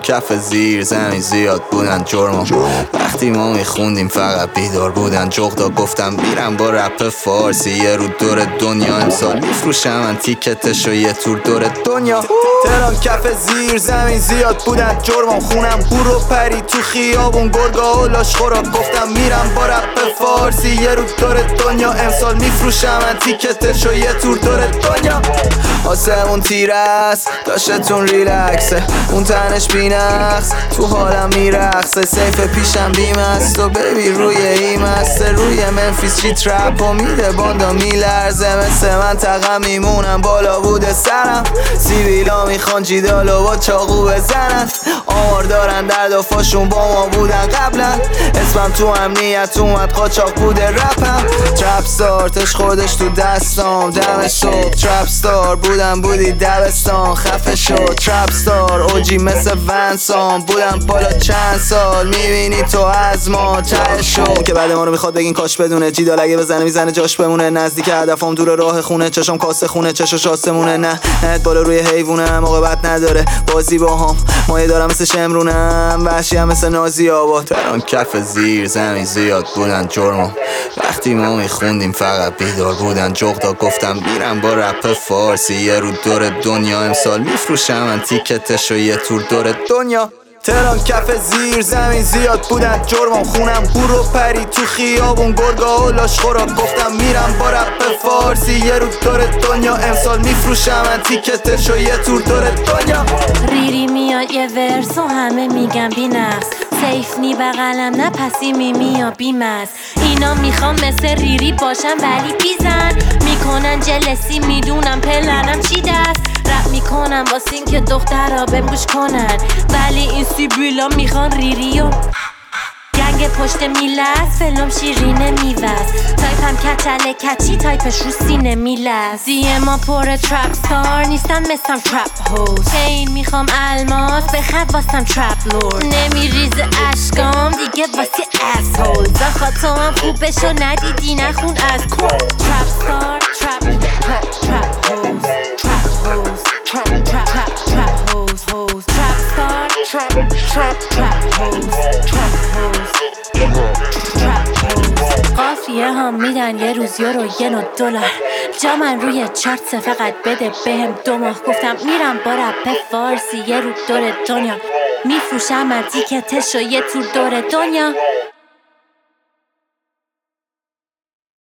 کف زیر زمین زیاد بودن جرمم. وقتی ما میخوندیم فقط بیدار بودن جغدا. گفتم میرم با رپ فارسی یه رو دور دنیا. امسال میفروشم من تیکتشو یه تور دور دنیا. تهران کف زیر زمین زیاد بودن جرمم. خونم برو پری تو خیابون گرگا و لاشخورا. گفتم میرم با رپ فارسی یه رو دور دنیا. امسال میفروشم من تیکتشو یه تور دور دنیا. آسمون تیره است داشتتون ریلکسه، اون تنش بینقص تو حالم میرقصه. سیف پیشم بیم است و بیبی روی این مسته. روی منفیس چی ترپ و میده باندا میلرزه. مثل من تقم میمونم بالا بوده سرم. سیبیلا میخوان جیدالو با چاقو بزنن. آمار دارن در دفاشون با ما بودن قبلا. اسمم تو امنیت اومد قاچاق بوده رپم. ترپ ستار تش خودش تو دستام دم صبح. ترپ ستار بودم بودی دبستان خفه شد. ترپ ستار اوجی مثل ونسان بودم بالا چند سال. میبینی تو از ما ته شد که بعد ما رو میخواد بگین کاش بدونه. جیدال اگه بزنه میزنه جاش بمونه. نزدیک هدفم دور راه خونه. چشم کاسه خونه چشش آسمونه. نه بالا روی حیوونه موقعیت نداره بازی با هم. مایه دارم مثل شمرونم وحشی هم مثل نازی آباد. تهران کف زیر زمین زیاد بودن جرمم. وقتی ما میخوندیم فقط بیدار بودن جغدا. گفتم میرم با رپ فارسی یه رو دور دنیا. امسال میفروشم من تیکتشو یه تور دور دنیا. تهران کف زیر زمین زیاد بودن جرمم. خونم برو پری تو خیابون گرگا و لاشخورا. گفتم میرم با رپ فارسی یه رو دور دنیا. امسال میفروشم من تیکتشو یه تور دور دنیا. ریری میاد یه ورس و همه میگن بی‌نقص. سیف نی بغلم نه پسی میمی بیمز. اینا میخوام مثل ریری باشم ولی بیزن. میکنن جلسی میدونم پلنم چی دست. رپ میکنم واسین که دخترها بهم گوش کنن. ولی این سیبیلا میخوان ریری و گنگ پشت میلس. فلم شیرینه میوز. تایپم کچله کچی تایپش رو سینه میلز. دیه ما پر ترپ ستار نیستم مثلم ترپ هوز. چین میخوام الماس بخد واسم ترپ لورد. نمیریزه اشکام دیگه واسه اس هول. زخات تو هم خوب بشو ندیدی نخون از ترپ ستار ترپ هوز. ترپ هوز ترپ هوز هوز. ترپ ستار ترپ هوز قافیه هم میدن یه روز یورو یه نو دلار. جا من روی چارت فقط بده بهم 2 ماه. گفتم میرم با رپ فارسی یه رو دور دنیا. میفروشم من تیکتشو یه تور دور دنیا.